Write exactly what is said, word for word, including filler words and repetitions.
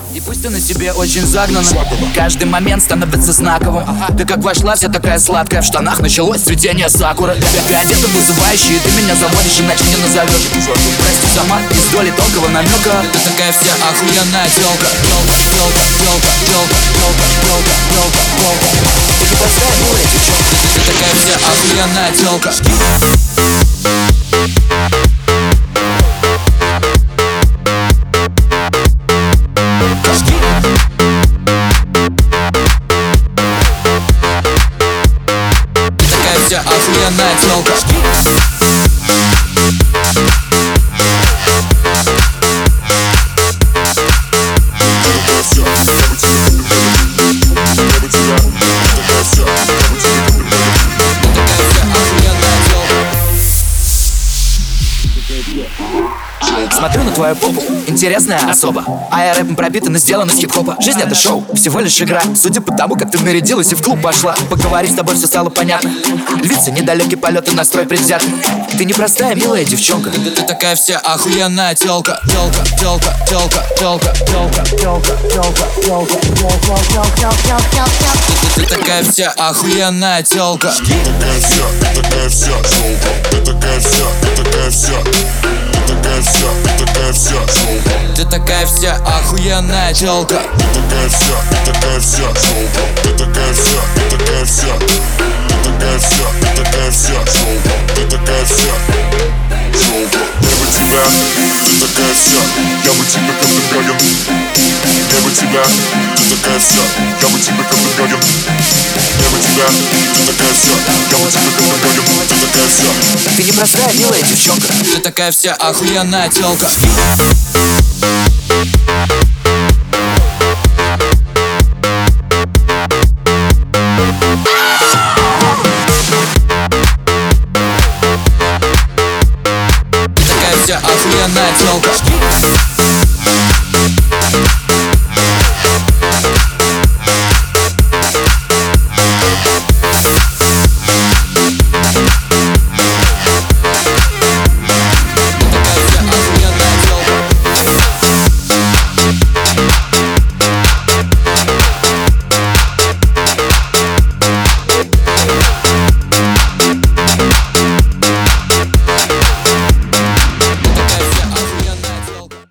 И пусть ты на себе очень загнана, каждый момент становится знаковым. Ты как вошла, вся такая сладкая, в штанах началось цветение сакуры. Ты одета вызывающе, и ты меня заводишь, иначе не назовешь. Прости за мат, из доли тонкого намека. Ты такая вся охуенная тёлка, тёлка, тёлка, тёлка, тёлка, тёлка, тёлка, тёлка, тёлка. Ты не простая, милая девчонка. Ты такая вся охуенная тёлка. Охуенная тёлка. Смотрю на твою попу, интересная особа. А я рэпом пропитан и сделан из хип-хопа. Жизнь это шоу, всего лишь игра. Судя по тому, как ты нарядилась и в клуб пошла, поговорить с тобой все стало понятно. Львица, недалекий полет и настрой предвзят. Ты непростая, милая девчонка. Ты, ты такая вся охуенная тёлка. Тёлка, тёлка, тёлка, тёлка, тёлка, тёлка, тёлка, тёлка, тёлка. Ты такая вся охуенная тёлка. Ты такая вся, ты такая вся тёлка. Ты такая вся, ты такая вся. Ты такая вся, ты такая вся тёлка. Ты такая вся охуенная тёлка. Ты такая вся, ты такая вся тёлка. Ты такая вся, ты такая вся. Ты такая вся, ты такая вся тёлка. Ты такая вся тёлка. Я бы тебя, ты такая вся. Я бы тебя как Гагарин. Я бы тебя, ты такая вся. Я бы тебя как Гагарин. Я бы тебя, ты такая вся. Я бы тебя как Гагарин. Ты такая вся. Ты непростая, милая девчонка. Ты такая вся охуенная тёлка. Ты такая вся охуенная тёлка.